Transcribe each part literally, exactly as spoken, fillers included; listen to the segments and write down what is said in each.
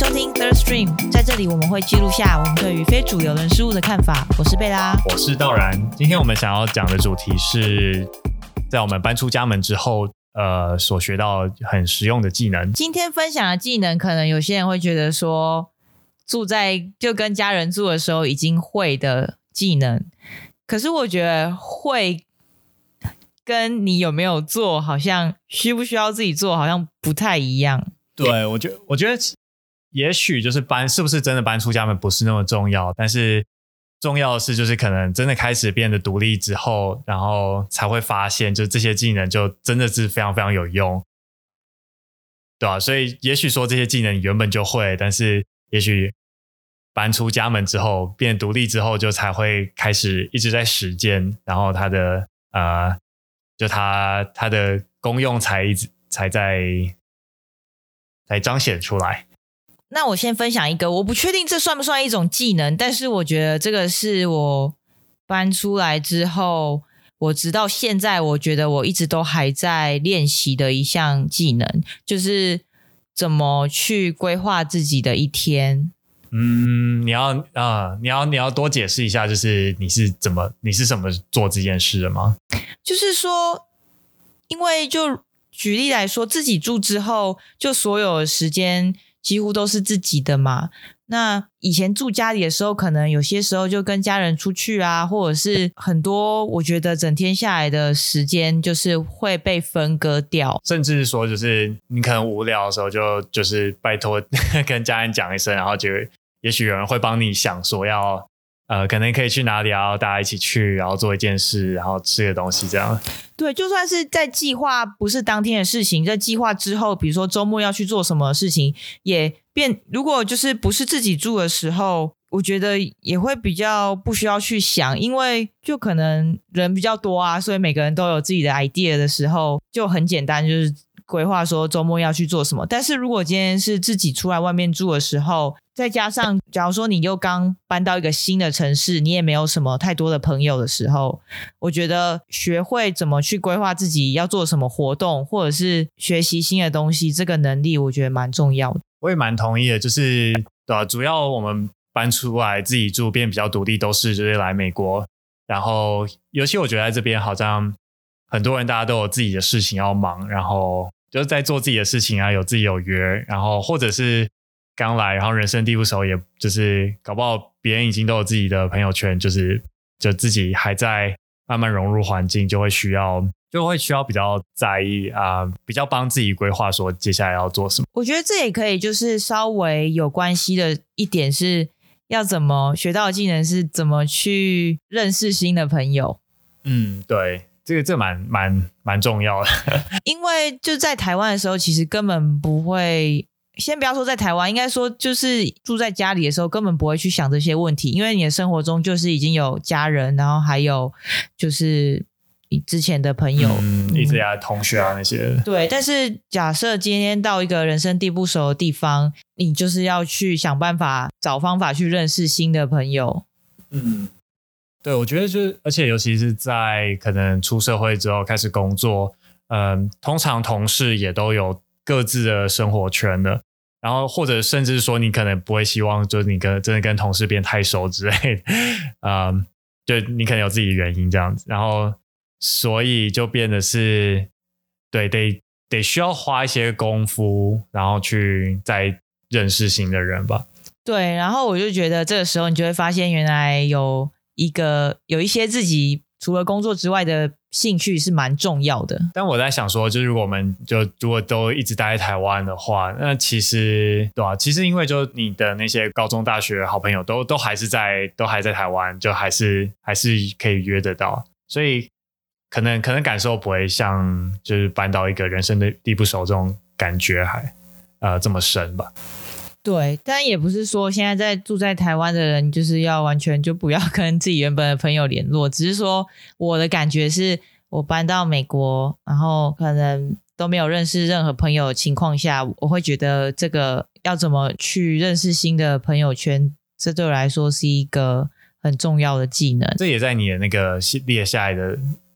收听 Third Stream， 在这里我们会记录下我们对于非主流人事物的看法。我是贝拉， 我是道然。今天我们想要讲的主题是在我们搬出家门之后呃，所学到很实用的技能。 今天分享的技能可能有些人会觉得说住在就跟家人住的时候已经会的技能，可是我觉得会跟你有没有做好像需不需要自己做好像不太一样。 对，我觉得我觉得也许就是搬是不是真的搬出家门不是那么重要，但是重要的是就是可能真的开始变得独立之后，然后才会发现就这些技能就真的是非常非常有用，对吧、啊？所以也许说这些技能你原本就会，但是也许搬出家门之后变独立之后就才会开始一直在实践，然后它的呃就它它的功用才一直才在才彰显出来。 那我先分享一个，我不确定这算不算一种技能，但是我觉得这个是我搬出来之后，我直到现在我觉得我一直都还在练习的一项技能，就是怎么去规划自己的一天。 嗯，你要啊、呃，你要你要多解释一下，就是你是怎么你是怎么做这件事的吗？ 就是说，因为就举例来说，自己住之后，就所有的时间几乎都是自己的嘛。那以前住家里的时候，可能有些时候就跟家人出去啊，或者是很多我觉得整天下来的时间就是会被分割掉， 甚至说就是你可能无聊的时候就就是拜托跟家人讲一声，然后就也许有人会帮你想说要呃，可能可以去哪里，然后大家一起去，然后做一件事，然后吃个东西这样。 对，就算是在计划不是当天的事情，在计划之后，比如说周末要去做什么事情，也变如果就是不是自己住的时候，我觉得也会比较不需要去想，因为就可能人比较多啊，所以每个人都有自己的 idea 的时候，就很简单，就是规划说周末要去做什么。但是如果今天是自己出来外面住的时候，再加上假如说你又刚搬到一个新的城市，你也没有什么太多的朋友的时候，我觉得学会怎么去规划自己要做什么活动，或者是学习新的东西，这个能力我觉得蛮重要的。 我也蛮同意的，就是对吧、啊？主要我们搬出来自己住变比较独立都是就是来美国，然后尤其我觉得在这边好像很多人大家都有自己的事情要忙，然后就是在做自己的事情啊，有自己有约，然后或者是刚来然后人生地不熟，也就是搞不好别人已经都有自己的朋友圈，就是就自己还在慢慢融入环境，就会需要就会需要比较在意啊、呃，比较帮自己规划说接下来要做什么。 我觉得这也可以就是稍微有关系的一点是要怎么学到的技能是怎么去认识新的朋友。 嗯，对，这个这蛮蛮蛮重要的。 因为就在台湾的时候其实根本不会，先不要说在台湾，应该说就是住在家里的时候根本不会去想这些问题，因为你的生活中就是已经有家人，然后还有就是你之前的朋友、 嗯、一直呀同学啊那些。 对，但是假设今天到一个人生地不熟的地方，你就是要去想办法找方法去认识新的朋友。 嗯，对，我觉得就是而且尤其是在可能出社会之后开始工作，嗯，通常同事也都有各自的生活圈的，然后或者甚至说你可能不会希望就是你跟真的跟同事变太熟之类的，嗯，就你可能有自己的原因这样子，然后所以就变得是对得得需要花一些功夫，然后去再认识新的人吧。 对，然后我就觉得这个时候你就会发现原来有一个有一些自己除了工作之外的兴趣是蛮重要的。 但我在想说就是如果我们就如果都一直待在台湾的话，那其实对吧、啊、其实因为就你的那些高中大学好朋友都都还是在都还在台湾，就还是还是可以约得到，所以可能可能感受不会像就是搬到一个人生的地不熟这种感觉还呃这么深吧。 对，但也不是说现在在住在台湾的人就是要完全就不要跟自己原本的朋友联络，只是说我的感觉是我搬到美国，然后可能都没有认识任何朋友的情况下，我会觉得这个要怎么去认识新的朋友圈，这对我来说是一个很重要的技能。 这也在你的那个列下来的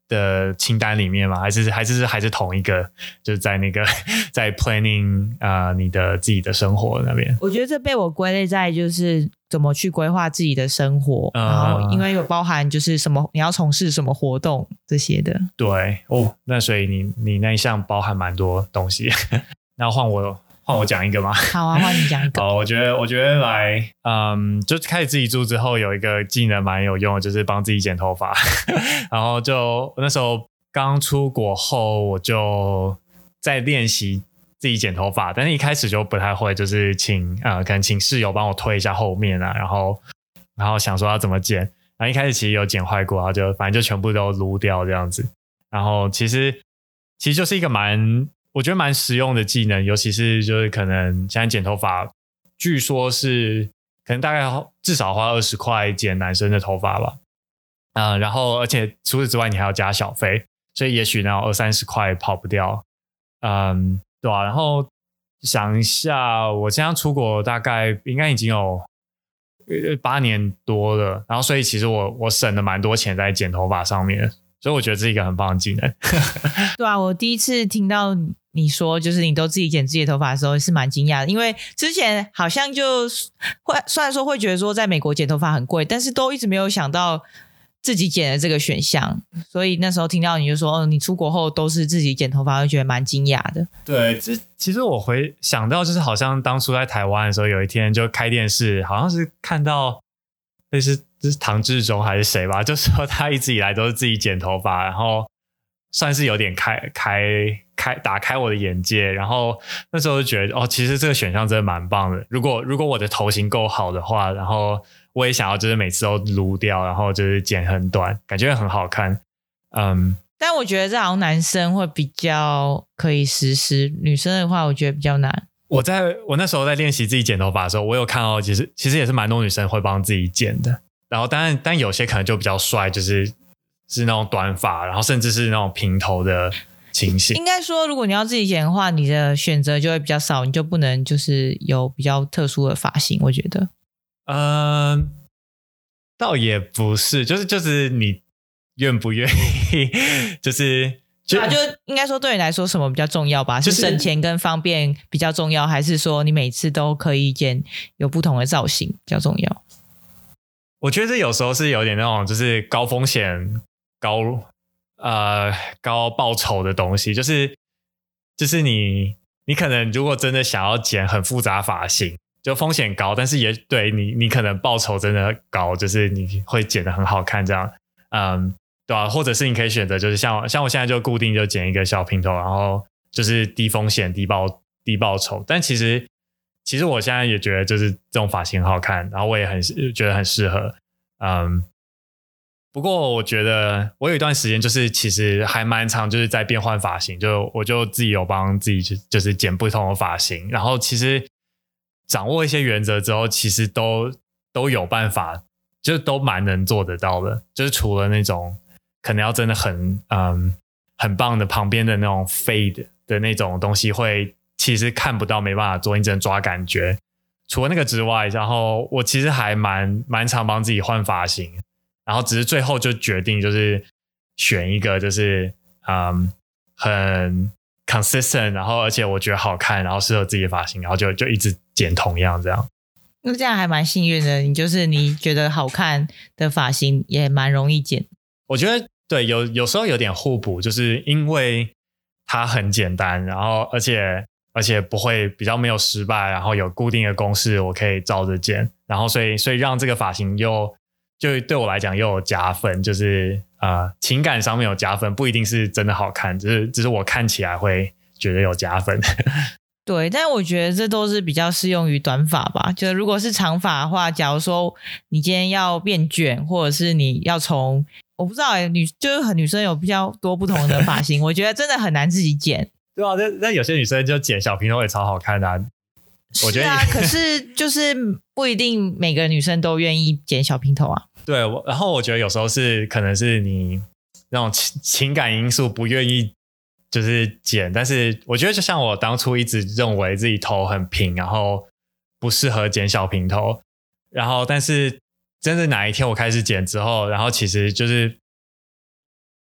的清单里面吗？还是还是还是同一个？就是在那个在 planning 啊、呃，你的自己的生活那边。 我觉得这被我归类在就是怎么去规划自己的生活，嗯、然后因为有包含就是什么你要从事什么活动这些的。对哦，那所以你你那一项包含蛮多东西。那换我。换我讲一个吗？ 好啊，换你讲一个。 好，我觉得，我觉得来，嗯，就开始自己住之后，有一个技能蛮有用的，就是帮自己剪头发。然后就那时候刚出国后，我就在练习自己剪头发，但是一开始就不太会，就是请呃，可能请室友帮我推一下后面啊，然后然后想说要怎么剪。然后一开始其实有剪坏过，然后就反正就全部都撸掉这样子。然后其实其实就是一个蛮。我觉得蛮实用的技能，尤其是就是可能现在剪头发，据说是可能大概至少花二十块剪男生的头发吧，嗯、呃，然后而且除此之外你还要加小费，所以也许那二三十块跑不掉，嗯，对啊。然后想一下，我这样出国大概应该已经有八年多了，然后所以其实我我省了蛮多钱在剪头发上面，所以我觉得这是一个很棒的技能。 对啊，我第一次听到你说就是你都自己剪自己的头发的时候是蛮惊讶的，因为之前好像就会虽然说会觉得说在美国剪头发很贵，但是都一直没有想到自己剪的这个选项，所以那时候听到你就说、哦、你出国后都是自己剪头发，会觉得蛮惊讶的。 对，这其实我回想到就是好像当初在台湾的时候，有一天就开电视，好像是看到类似这是唐志忠还是谁吧，就说他一直以来都是自己剪头发，然后算是有点开开开打开我的眼界，然后那时候就觉得哦，其实这个选项真的蛮棒的。如果如果我的头型够好的话，然后我也想要就是每次都撸掉，然后就是剪很短，感觉很好看。嗯， 但我觉得这好像男生会比较可以实施，女生的话我觉得比较难。 我在我那时候在练习自己剪头发的时候，我有看到其实其实也是蛮多女生会帮自己剪的，然后当然但有些可能就比较帅，就是是那种短发，然后甚至是那种平头的情形。 应该说如果你要自己剪的话，你的选择就会比较少，你就不能就是有比较特殊的发型，我觉得。 嗯，倒也不是，就是就是你愿不愿意，就是就、 啊、就应该说对你来说什么比较重要吧？ 就是是省钱跟方便比较重要，还是说你每次都可以剪有不同的造型比较重要？ 我觉得这有时候是有点那种就是高风险高呃高报酬的东西，就是就是你你可能如果真的想要剪很复杂发型，就风险高，但是也对你你可能报酬真的高，就是你会剪得很好看这样，嗯，对啊，或者是你可以选择就是像像我现在就固定就剪一个小平头，然后就是低风险低报低报酬，但其实其实我现在也觉得就是这种发型很好看，然后我也很觉得很适合，嗯，不过我觉得我有一段时间就是其实还蛮常就是在变换发型，就我就自己有帮自己就就是剪不同的发型，然后其实掌握一些原则之后，其实都都有办法，就都蛮能做得到的，就是除了那种可能要真的很嗯很棒的旁边的那种 fade 的那种东西会其实看不到没办法做，你只能抓感觉，除了那个之外，然后我其实还蛮蛮常帮自己换发型，然后只是最后就决定就是选一个就是嗯很 consistent， 然后而且我觉得好看，然后适合自己的发型，然后就就一直剪同样这样。 那这样还蛮幸运的，你就是你觉得好看的发型也蛮容易剪。 我觉得对，有有时候有点互补，就是因为它很简单，然后而且而且不会比较没有失败，然后有固定的公式我可以照着剪，然后所以所以让这个发型又就对我来讲又有加分，就是呃情感上面有加分，不一定是真的好看，只是只是我看起来会觉得有加分。 对，但我觉得这都是比较适用于短发吧，就如果是长发的话，假如说你今天要变卷，或者是你要从我不知道欸，女就是很女生有比较多不同的发型，我觉得真的很难自己剪。 对啊，但但有些女生就剪小平头也超好看的啊。我觉得是啊，可是就是不一定每个女生都愿意剪小平头啊。 对，然后我觉得有时候是可能是你那种情情感因素不愿意就是剪，但是我觉得就像我当初一直认为自己头很平，然后不适合剪小平头，然后但是真的哪一天我开始剪之后，然后其实就是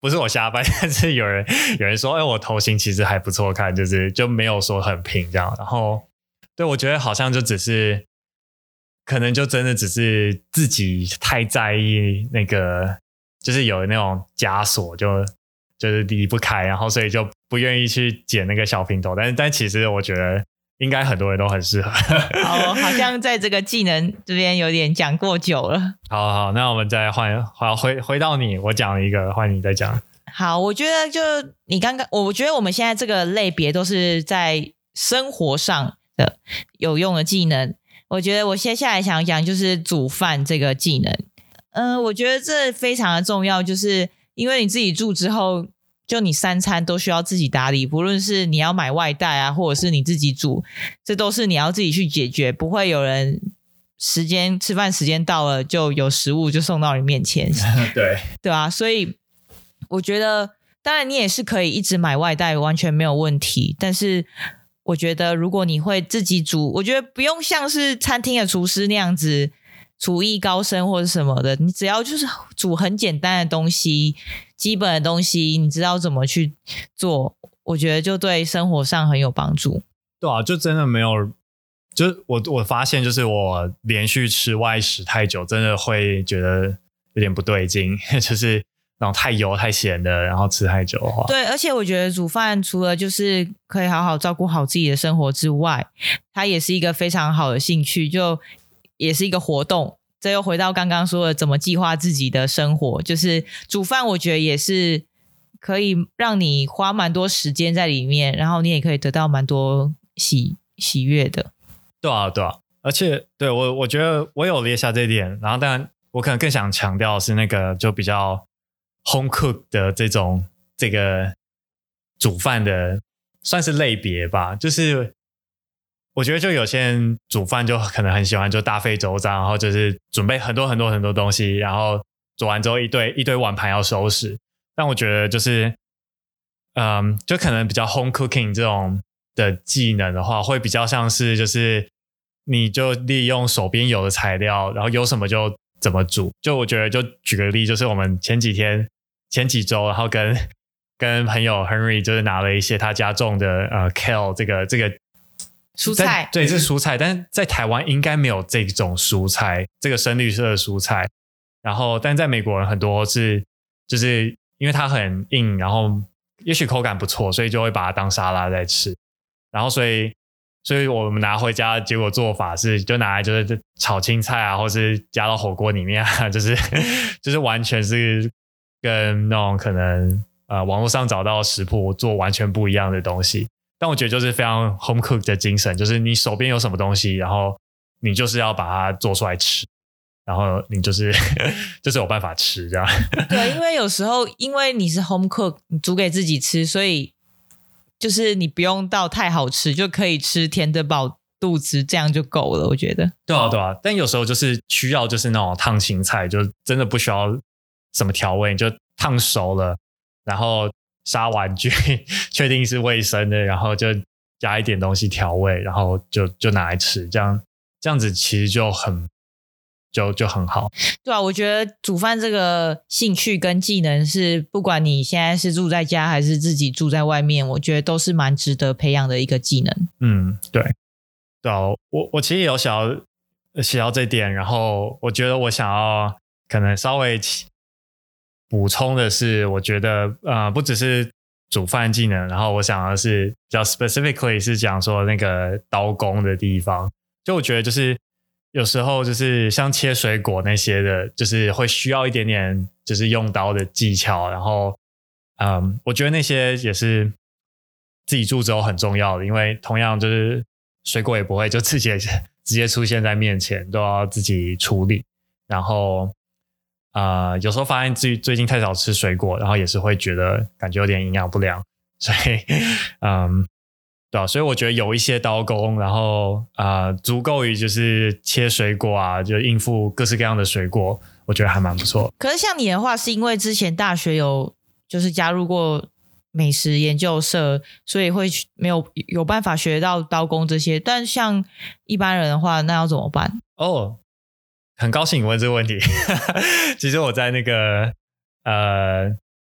不是我瞎掰，但是有人有人说，哎，我头型其实还不错看，就是就没有说很平这样。然后对我觉得好像就只是，可能就真的只是自己太在意那个，就是有那种枷锁就。就是离不开，然后所以就不愿意去剪那个小平头，但是但其实我觉得应该很多人都很适合。 好，好像在这个技能这边有点讲过久了。 好好，那我们再换，好回回到你，我讲了一个，换你再讲。 好，我觉得就你刚刚，我觉得我们现在这个类别都是在生活上的有用的技能。我觉得我接下来想讲就是煮饭这个技能。嗯、呃，我觉得这非常的重要，就是因为你自己住之后。就你三餐都需要自己打理，不论是你要买外带啊，或者是你自己煮，这都是你要自己去解决，不会有人时间吃饭时间到了就有食物就送到你面前。 对对啊，所以我觉得当然你也是可以一直买外带，完全没有问题，但是我觉得如果你会自己煮，我觉得不用像是餐厅的厨师那样子厨艺高深或者什么的，你只要就是煮很简单的东西，基本的东西你知道怎么去做，我觉得就对生活上很有帮助。 对啊，就真的没有，就我我发现就是我连续吃外食太久，真的会觉得有点不对劲，就是那种太油太咸的，然后吃太久的话。 对，而且我觉得煮饭除了就是可以好好照顾好自己的生活之外，它也是一个非常好的兴趣，就也是一个活动。这又回到刚刚说的怎么计划自己的生活，就是煮饭我觉得也是可以让你花蛮多时间在里面，然后你也可以得到蛮多喜喜悦的。 对啊对啊，而且对我我觉得我有列下这一点，然后当然我可能更想强调的是那个就比较 home cook 的这种这个煮饭的算是类别吧，就是我觉得就有些人煮饭就可能很喜欢就大费周章，然后就是准备很多很多很多东西，然后煮完之后一堆一堆碗盘要收拾。但我觉得就是嗯，就可能比较 home cooking 这种的技能的话，会比较像是就是你就利用手边有的材料，然后有什么就怎么煮。就我觉得就举个例，就是我们前几天前几周然后跟跟朋友 Henry 就是拿了一些他家种的呃 kale 这个这个蔬菜， 对，这是蔬菜，但是在台湾应该没有这种蔬菜，这个深绿色的蔬菜。然后，但在美国人很多是，就是因为它很硬，然后也许口感不错，所以就会把它当沙拉在吃。然后，所以，所以我们拿回家，结果做法是就拿来就是炒青菜啊，或是加到火锅里面啊，就是就是完全是跟那种可能呃网络上找到食谱做完全不一样的东西。但我觉得就是非常 home cook 的精神，就是你手边有什么东西，然后你就是要把它做出来吃，然后你就是就是有办法吃这样。 对，因为有时候因为你是 home cook， 你煮给自己吃，所以就是你不用到太好吃，就可以吃填得饱肚子，这样就够了，我觉得。 对啊对啊，但有时候就是需要就是那种烫青菜，就真的不需要什么调味，你就烫熟了，然后杀完具确定是卫生的，然后就加一点东西调味，然后就就拿来吃，这样这样子其实就很就就很好。 对啊，我觉得煮饭这个兴趣跟技能是不管你现在是住在家还是自己住在外面，我觉得都是蛮值得培养的一个技能。 嗯，对对啊，我我其实也有想要写到这点，然后我觉得我想要可能稍微补充的是，我觉得呃不只是煮饭技能，然后我想的是比较 specifically 是讲说那个刀工的地方。就我觉得就是有时候就是像切水果那些的，就是会需要一点点就是用刀的技巧，然后嗯，我觉得那些也是自己住之后很重要的，因为同样就是水果也不会就直接直接出现在面前，都要自己处理。然后呃，有时候发现自己最近太少吃水果，然后也是会觉得感觉有点营养不良，所以嗯，对啊，所以我觉得有一些刀工，然后呃，足够于就是切水果啊，就应付各式各样的水果，我觉得还蛮不错。 可是像你的话，是因为之前大学有就是加入过美食研究社，所以会没有有办法学到刀工这些。但像一般人的话，那要怎么办？ 哦，很高兴你问这个问题。其实我在那个呃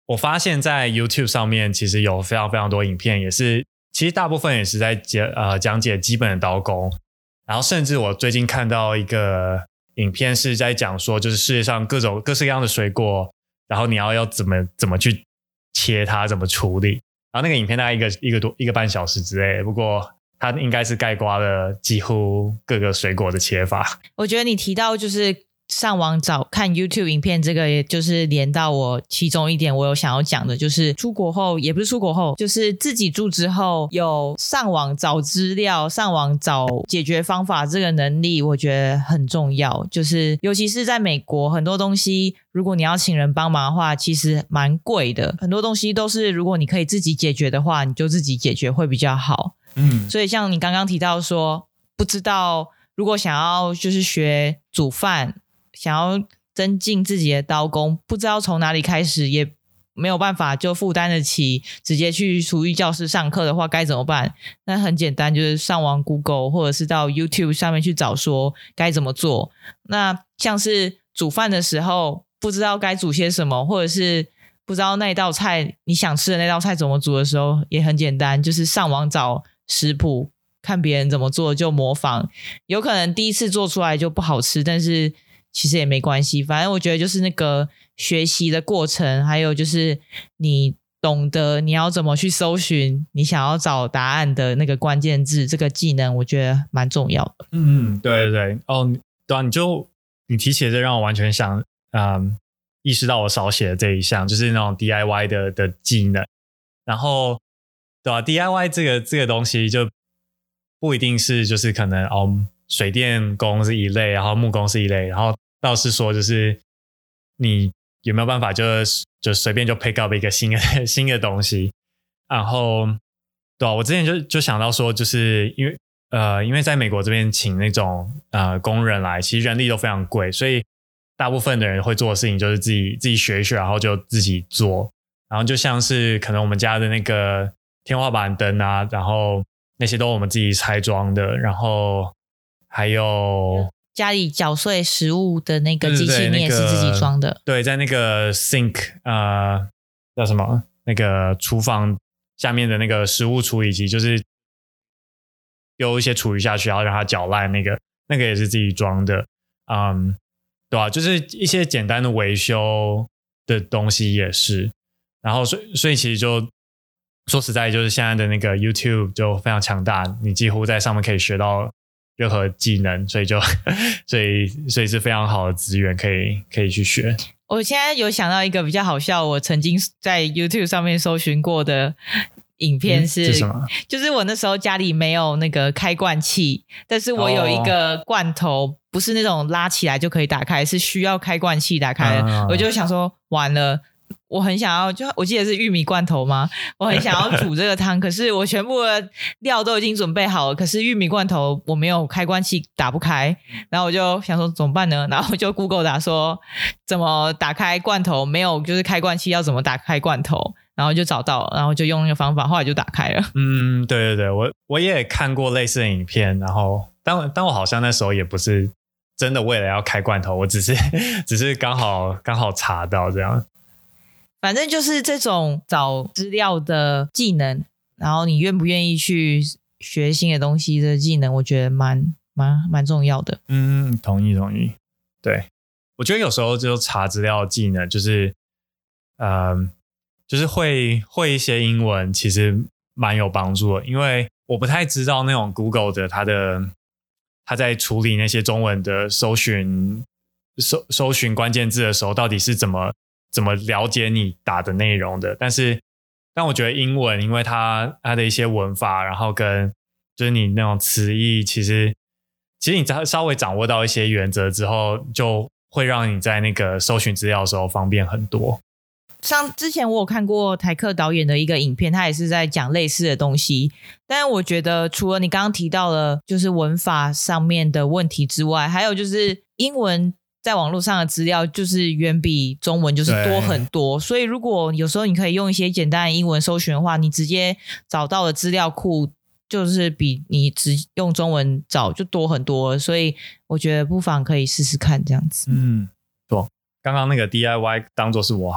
我发现在 YouTube 上面其实有非常非常多影片，也是其实大部分也是在解呃讲解基本的刀工，然后甚至我最近看到一个影片是在讲说，就是世界上各种各式各样的水果，然后你要要怎么怎么去切它，怎么处理，然后那个影片大概一个一个多一个半小时之类的，不过它应该是概括了几乎各个水果的切法。 我觉得你提到就是上网找看 YouTube 影片，这个也就是连到我其中一点我有想要讲的，就是出国后，也不是出国后，就是自己住之后有上网找资料，上网找解决方法，这个能力我觉得很重要。就是尤其是在美国，很多东西如果你要请人帮忙的话其实蛮贵的，很多东西都是如果你可以自己解决的话，你就自己解决会比较好。嗯，所以像你刚刚提到说不知道如果想要就是学煮饭，想要增进自己的刀工，不知道从哪里开始，也没有办法就负担得起直接去厨艺教室上课的话该怎么办？那很简单，就是上网 Google 或者是到 YouTube 上面去找说该怎么做。那像是煮饭的时候不知道该煮些什么，或者是不知道那道菜你想吃的那道菜怎么煮的时候，也很简单，就是上网找食谱，看别人怎么做就模仿。有可能第一次做出来就不好吃，但是其实也没关系，反正我觉得就是那个学习的过程，还有就是你懂得你要怎么去搜寻你想要找答案的那个关键字，这个技能我觉得蛮重要的。 嗯，对对对，哦，对啊，你就你提起的这让我完全想嗯，意识到我少写的这一项，就是那种 D I Y 的的技能。然后对啊 D I Y 这个这个东西就不一定是就是可能哦水电工是一类，然后木工是一类，然后倒是说就是你有没有办法就就随便就 pick up 一个新的新的东西。然后对啊，我之前就就想到说就是因为呃因为在美国这边请那种呃工人来，其实人力都非常贵，所以大部分的人会做的事情就是自己自己学一学，然后就自己做。然后就像是可能我们家的那个天花板灯啊，然后那些都我们自己拆装的，然后还有家里搅碎食物的那个机器你也是自己装的。 对, 对, 对，在那个 sink 呃叫什么那个厨房下面的那个食物处理机，就是丢一些厨余下去然后让它搅烂，那个那个也是自己装的。嗯，对啊，就是一些简单的维修的东西也是。然后所以所以其实就说实在，就是现在的那个 YouTube 就非常强大，你几乎在上面可以学到任何技能，所以就所以所以是非常好的资源，可以可以去学。 我现在有想到一个比较好笑，我曾经在 YouTube 上面搜寻过的影片是、嗯、 是什么？就是我那时候家里没有那个开罐器，但是我有一个罐头、哦、不是那种拉起来就可以打开，是需要开罐器打开的、嗯、我就想说完了，我很想要，就我记得是玉米罐头吗？我很想要煮这个汤，可是我全部的料都已经准备好了，可是玉米罐头我没有开关器打不开，然后我就想说怎么办呢？然后我就 Google 打说怎么打开罐头，没有就是开罐器要怎么打开罐头，然后就找到，然后就用那个方法，后来就打开了。 嗯，对对对，我我也看过类似的影片，然后但但我好像那时候也不是真的为了要开罐头，我只是只是刚好刚好查到这样。 反正就是这种找资料的技能，然后你愿不愿意去学新的东西的技能，我觉得蛮蛮蛮重要的。 嗯，同意同意。对，我觉得有时候就查资料的技能，就是呃，就是会会一些英文，其实蛮有帮助的。因为我不太知道那种 Google 的它的它在处理那些中文的搜寻搜搜寻关键字的时候，到底是怎么。怎么了解你打的内容的。但是但我觉得英文因为它它的一些文法，然后跟就是你那种词义，其实其实你稍微掌握到一些原则之后，就会让你在那个搜寻资料的时候方便很多。 像之前我有看过台客导演的一个影片，他也是在讲类似的东西，但是我觉得除了你刚刚提到了就是文法上面的问题之外，还有就是英文在网络上的资料就是远比中文就是多很多，所以如果有时候你可以用一些简单的英文搜寻的话，你直接找到的资料库就是比你只用中文找就多很多，所以我觉得不妨可以试试看这样子。 嗯，对，刚刚那个 D I Y 当作是我好了。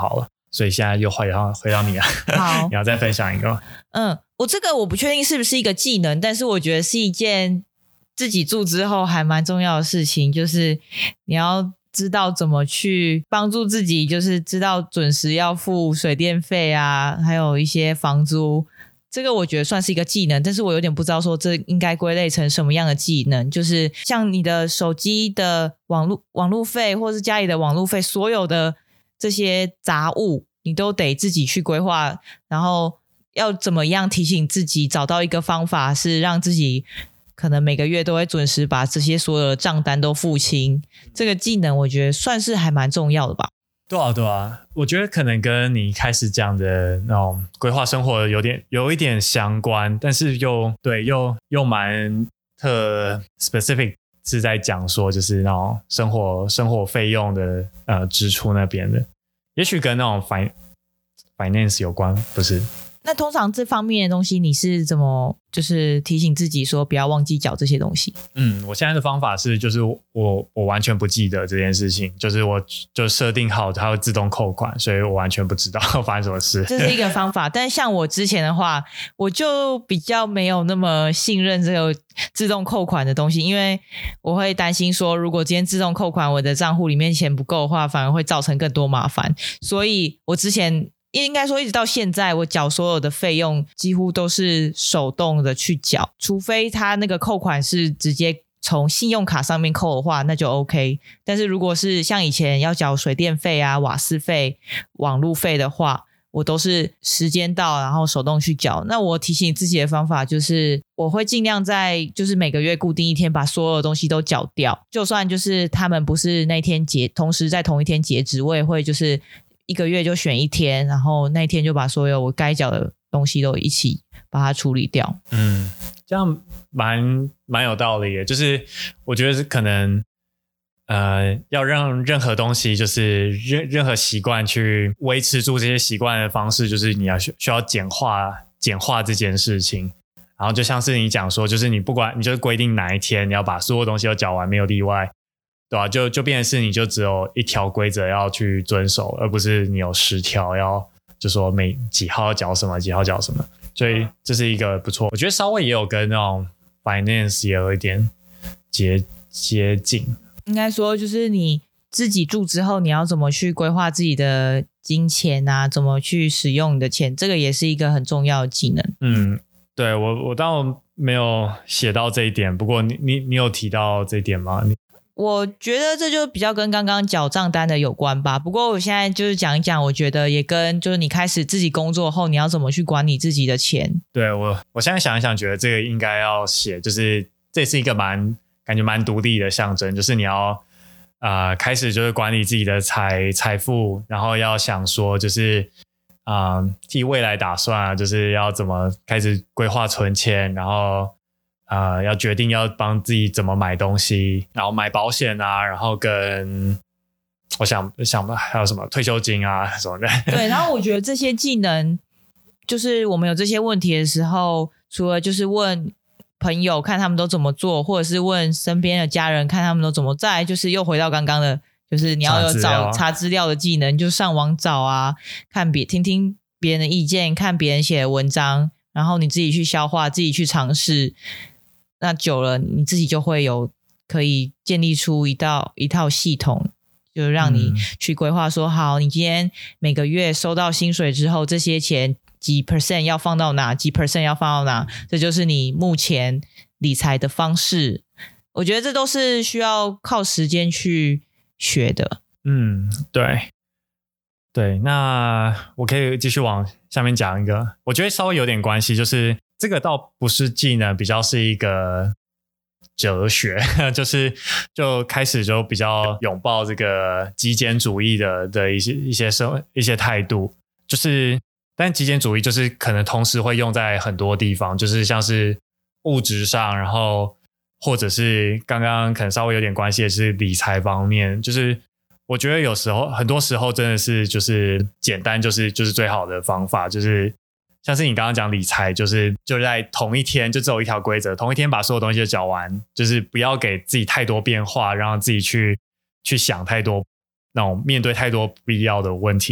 所以现在又回到回到你了， 好， 你要再分享一个。 嗯，我这个我不确定是不是一个技能，但是我觉得是一件自己住之后还蛮重要的事情，就是你要知道怎么去帮助自己，就是知道准时要付水电费啊，还有一些房租。这个我觉得算是一个技能，但是我有点不知道说这应该归类成什么样的技能，就是像你的手机的网络网路费或是家里的网路费，所有的这些杂物你都得自己去规划，然后要怎么样提醒自己找到一个方法是让自己可能每个月都会准时把这些所有的账单都付清，这个技能我觉得算是还蛮重要的吧。 对啊对啊，我觉得可能跟你开始讲的那种规划生活有点有一点相关，但是又对又又蛮特 specific， 是在讲说就是那种生活生活费用的呃支出那边的，也许跟那种 fin finance 有关，不是？ 那通常这方面的东西你是怎么就是提醒自己说不要忘记缴这些东西？ 嗯，我现在的方法是就是我我完全不记得这件事情，就是我就设定好它会自动扣款，所以我完全不知道发生什么事。 这是一个方法，但像我之前的话，我就比较没有那么信任这个自动扣款的东西，因为我会担心说如果今天自动扣款我的账户里面钱不够的话，反而会造成更多麻烦，所以我之前应该说一直到现在我缴所有的费用几乎都是手动的去缴，除非他那个扣款是直接从信用卡上面扣的话那就 OK， 但是如果是像以前要缴水电费啊瓦斯费网路费的话，我都是时间到然后手动去缴。那我提醒自己的方法就是我会尽量在就是每个月固定一天把所有的东西都缴掉，就算就是他们不是那天截同时在同一天截止，我也会就是一个月就选一天，然后那一天就把所有我该缴的东西都一起把它处理掉。 嗯，这样蛮蛮有道理的，就是我觉得是可能呃要让任何东西就是任任何习惯去维持住这些习惯的方式，就是你要需需要简化简化这件事情。然后就像是你讲说，就是你不管你就是规定哪一天你要把所有东西都缴完，没有例外。对啊，就就变成是你就只有一条规则要去遵守，而不是你有十条要就说每几号要缴什么几号缴什么，所以这是一个不错，我觉得稍微也有跟那种 finance 也有一点接接近。 应该说就是你自己住之后你要怎么去规划自己的金钱啊，怎么去使用你的钱，这个也是一个很重要的技能。 嗯，对，我我倒没有写到这一点，不过你你你有提到这一点吗？你我觉得这就比较跟刚刚缴账单的有关吧，不过我现在就是讲一讲，我觉得也跟就是你开始自己工作后你要怎么去管理自己的钱。 对，我我现在想一想觉得这个应该要写，就是这是一个蛮感觉蛮独立的象征，就是你要呃开始就是管理自己的财财富，然后要想说就是啊、呃、替未来打算啊，就是要怎么开始规划存钱，然后呃，要决定要帮自己怎么买东西，然后买保险啊，然后跟我想想还有什么退休金啊什么的。 对，然后我觉得这些技能，就是我们有这些问题的时候，除了就是问朋友看他们都怎么做，或者是问身边的家人看他们都怎么，再来就是又回到刚刚的，就是你要有找查资料的技能，就上网找啊，看别听听别人的意见，看别人写的文章，然后你自己去消化，自己去尝试。那久了你自己就会有可以建立出一道一套系统，就让你去规划说、嗯、好你今天每个月收到薪水之后这些钱几 percent 要放到哪，几 percent 要放到哪，这就是你目前理财的方式。我觉得这都是需要靠时间去学的。 嗯，对对，那我可以继续往下面讲一个，我觉得稍微有点关系，就是这个倒不是技能，比较是一个哲学，就是就开始就比较拥抱这个极简主义的的一些一些生一些态度，就是但极简主义就是可能同时会用在很多地方，就是像是物质上，然后或者是刚刚可能稍微有点关系的是理财方面，就是我觉得有时候很多时候真的是就是简单就是就是最好的方法，就是像是你刚刚讲理财，就是就在同一天就只有一条规则，同一天把所有东西都缴完，就是不要给自己太多变化，让自己去去想太多那种面对太多不必要的问题。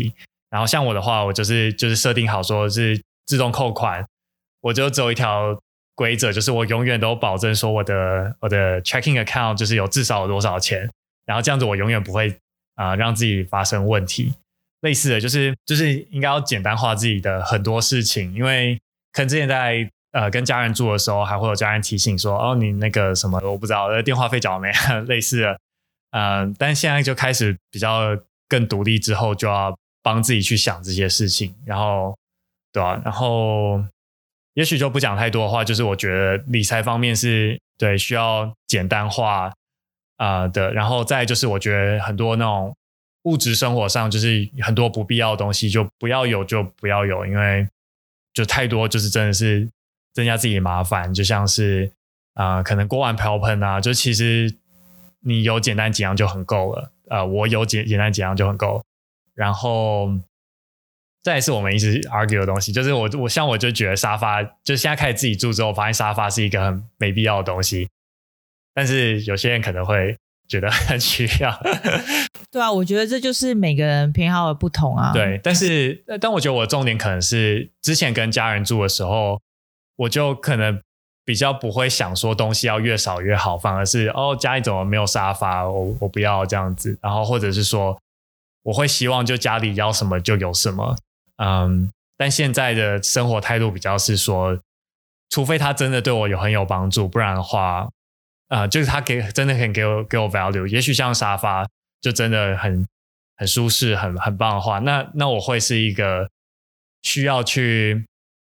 然后像我的话，我就是就是设定好说是自动扣款，我就只有一条规则，就是我永远都保证说我的我的 checking account 就是有至少有多少钱，然后这样子我永远不会啊、呃、让自己发生问题。类似的就是就是应该要简单化自己的很多事情，因为可能之前在呃跟家人住的时候，还会有家人提醒说哦你那个什么我不知道电话费缴了没类似的，呃，但现在就开始比较更独立之后，就要帮自己去想这些事情，然后对啊，然后也许就不讲太多的话，就是我觉得理财方面是对需要简单化啊、呃、的，然后再就是我觉得很多那种物质生活上就是很多不必要的东西就不要有就不要有，因为就太多就是真的是增加自己的麻烦，就像是啊、呃、可能锅碗瓢盆啊，就其实你有简单几样就很够了，呃我有简简单几样就很够，然后这也是我们一直 argue 的东西，就是我我像我就觉得沙发，就现在开始自己住之后，发现沙发是一个很没必要的东西，但是有些人可能会觉得很需要。 对啊，我觉得这就是每个人偏好的不同啊。 对，但是但我觉得我的重点可能是之前跟家人住的时候，我就可能比较不会想说东西要越少越好，反而是哦家里怎么没有沙发，我我不要这样子，然后或者是说我会希望就家里要什么就有什么。嗯，但现在的生活态度比较是说，除非他真的对我有很有帮助，不然的话，呃，就是他给真的可以给我给我 value， 也许像沙发就真的很很舒适、很很棒的话，那那我会是一个需要去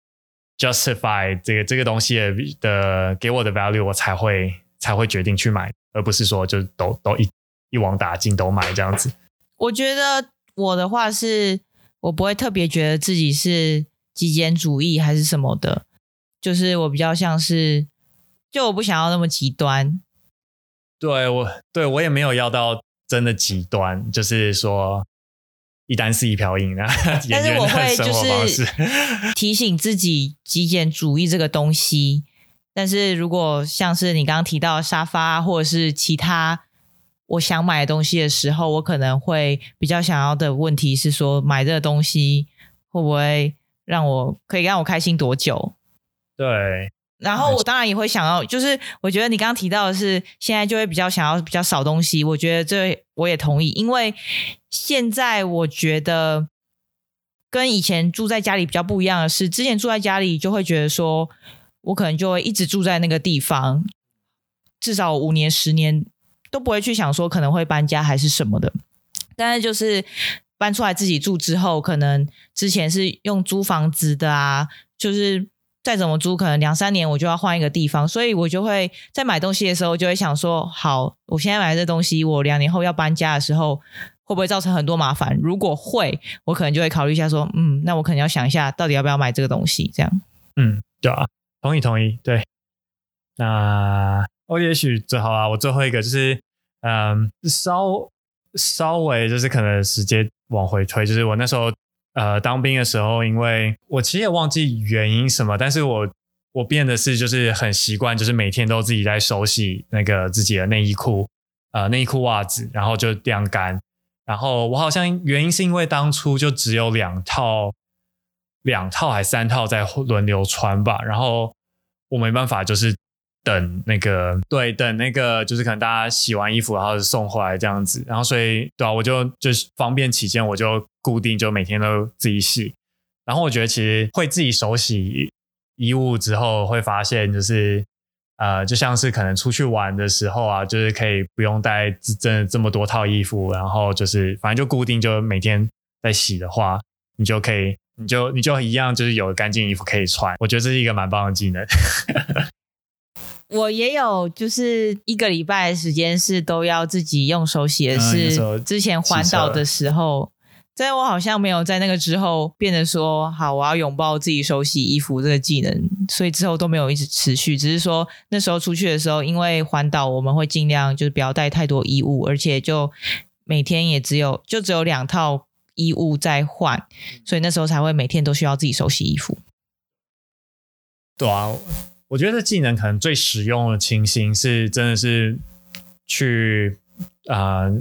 justify 这个这个东西 的, 的给我的 value， 我才会才会决定去买，而不是说就都都一一网打尽都买这样子。 我觉得我的话是。我不会特别觉得自己是极简主义还是什么的，就是我比较像是，就我不想要那么极端。 对我，对我也没有要到真的极端，就是说一单是一瓢饮啊。 但是我会就是提醒自己极简主义这个东西。但是如果像是你刚刚提到的沙发或者是其他我想买的东西的时候，我可能会比较想要的问题是说，买这个东西会不会让我可以让我开心多久？ 对。 然后我当然也会想要，就是我觉得你刚刚提到的是，现在就会比较想要比较少东西。我觉得这我也同意，因为现在我觉得跟以前住在家里比较不一样的是，之前住在家里就会觉得说，我可能就会一直住在那个地方，至少五年、十年。都不会去想说可能会搬家还是什么的，但是就是搬出来自己住之后，可能之前是用租房子的啊，就是再怎么租可能两三年我就要换一个地方，所以我就会在买东西的时候就会想说，好，我现在买这东西我两年后要搬家的时候会不会造成很多麻烦，如果会我可能就会考虑一下说，嗯，那我可能要想一下到底要不要买这个东西这样。 嗯，对啊，同意同意，对。那我也许最好啊，我最后一个就是，嗯，稍稍微就是可能时间往回推，就是我那时候呃当兵的时候，因为我其实也忘记原因什么，但是我我变的是就是很习惯，就是每天都自己在手洗那个自己的内衣裤，呃内衣裤袜子，然后就晾干。然后我好像原因是因为当初就只有两套两套还三套在轮流穿吧，然后我没办法就是等那个对等那个就是可能大家洗完衣服然后送回来这样子，然后所以对啊，我就就是方便起见我就固定就每天都自己洗。然后我觉得其实会自己手洗衣物之后会发现就是呃就像是可能出去玩的时候啊，就是可以不用带真的这么多套衣服，然后就是反正就固定就每天在洗的话，你就可以你就你就一样就是有干净衣服可以穿。我觉得这是一个蛮棒的技能。 我也有就是一个礼拜的时间是都要自己用手洗的，是之前环岛的时候，但我好像没有在那个之后变得说好我要拥抱自己手洗衣服这个技能，所以之后都没有一直持续，只是说那时候出去的时候因为环岛我们会尽量就是不要带太多衣物，而且就每天也只有就只有两套衣物在换，所以那时候才会每天都需要自己手洗衣服。 对啊，我觉得这技能可能最实用的情形是真的是去呃，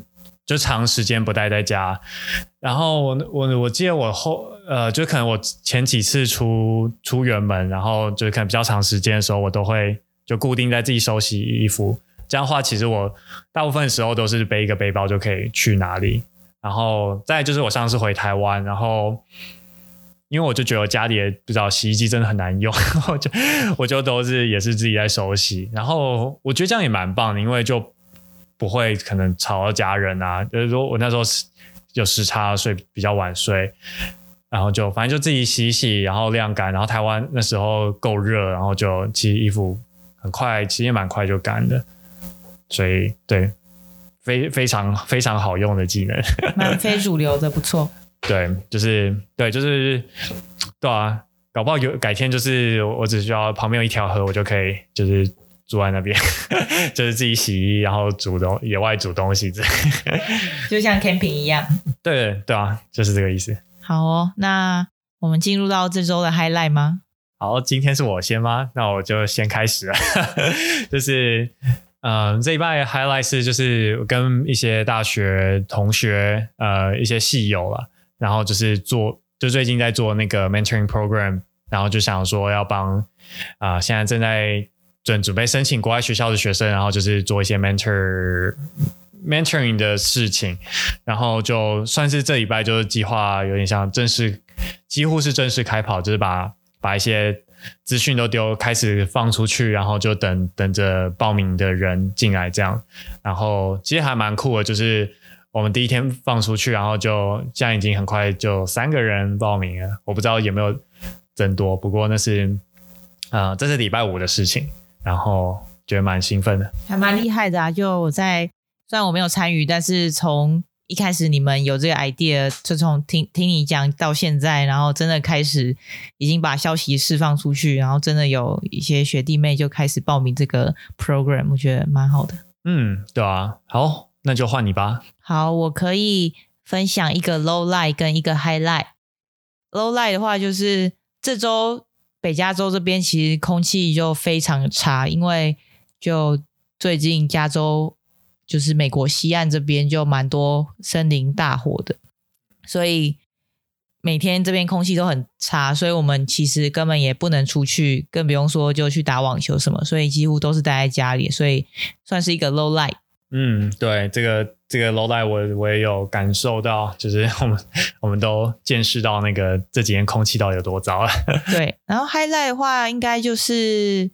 就长时间不待在家。然后我我我记得我后呃，就可能我前几次出出远门，然后就可能比较长时间的时候，我都会就固定在自己手洗衣服。这样的话，其实我大部分时候都是背一个背包就可以去哪里。然后再来就是我上次回台湾，然后因为我就觉得我家里也不知道洗衣机真的很难用，我就我就都是也是自己在手洗。然后我觉得这样也蛮棒的，因为就不会可能吵到家人啊。就是说我那时候有时差，睡比较晚睡，然后就反正就自己洗一洗，然后晾干。然后台湾那时候够热，然后就其实衣服很快，其实也蛮快就干的。所以对，非非常非常好用的技能， 蛮非主流的，不错。 对，就是对，就是对啊，搞不好有改天就是我只需要旁边有一条河，我就可以就是住在那边，就是自己洗衣，然后煮东野外煮东西之类的， 就像 camping 一样。 对对啊，就是这个意思。 好哦，那我们进入到这周的 highlight 吗？ 好，今天是我先吗？那我就先开始了，就是嗯，这一拜 highlight 是就是跟一些大学同学呃一些系友啦，然后就是做就最近在做那个 mentoring program， 然后就想说要帮啊、呃、现在正在准准备申请国外学校的学生，然后就是做一些 mentor mentoring 的事情，然后就算是这礼拜就是计划有点像正式，几乎是正式开跑，就是把把一些资讯都丢开始放出去，然后就等等着报名的人进来这样。然后其实还蛮酷的，就是我们第一天放出去，然后就现在已经很快就三个人报名了，我不知道有没有增多，不过那是呃这是礼拜五的事情，然后觉得蛮兴奋的， 还蛮厉害的啊。就我在虽然我没有参与，但是从一开始你们有这个 idea， 就从听听你讲到现在，然后真的开始已经把消息释放出去，然后真的有一些学弟妹就开始报名这个 program， 我觉得蛮好的。 嗯，对啊，好，那就换你吧。 好，我可以分享一个 low light 跟一个 highlight。low light 的话就是这周北加州这边其实空气就非常差，因为就最近加州就是美国西岸这边就蛮多森林大火的，所以每天这边空气都很差，所以我们其实根本也不能出去，更不用说就去打网球什么，所以几乎都是待在家里，所以算是一个 low light。 嗯，对，这个这个 low light 我我也有感受到，就是我们我们都见识到那个这几天空气到底有多糟了。 对，然后 highlight 的话应该就是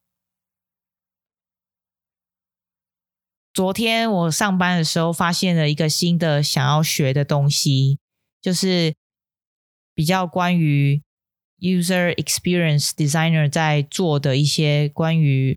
昨天我上班的时候发现了一个新的想要学的东西，就是比较关于 user experience designer 在做的一些关于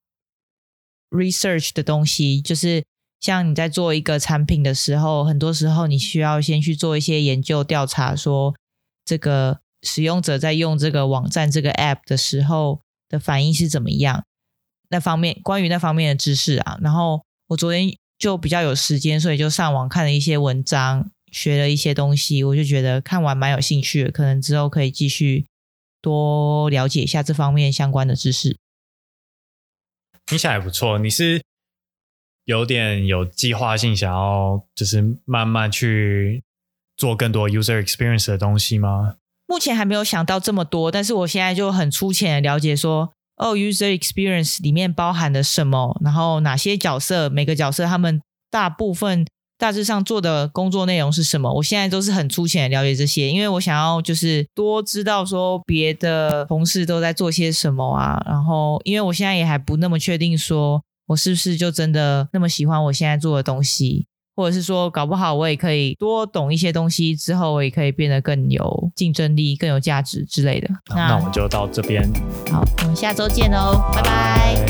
research 的东西，就是像你在做一个产品的时候，很多时候你需要先去做一些研究调查，说这个使用者在用这个网站这个 app 的时候的反应是怎么样，那方面关于那方面的知识啊。然后我昨天就比较有时间，所以就上网看了一些文章，学了一些东西，我就觉得看完蛮有兴趣的，可能之后可以继续多了解一下这方面相关的知识。 听起来不错，你是有点有计划性想要就是慢慢去做更多 user experience 的东西吗？ 目前还没有想到这么多，但是我现在就很粗浅的了解说哦 user experience 里面包含了什么，然后哪些角色，每个角色他们大部分大致上做的工作内容是什么，我现在都是很粗浅的了解这些，因为我想要就是多知道说别的同事都在做些什么啊，然后因为我现在也还不那么确定说我是不是就真的那么喜欢我现在做的东西，或者是说搞不好我也可以多懂一些东西之后，我也可以变得更有竞争力，更有价值之类的。 那我们就到这边， 好，我们下周见哦，拜拜。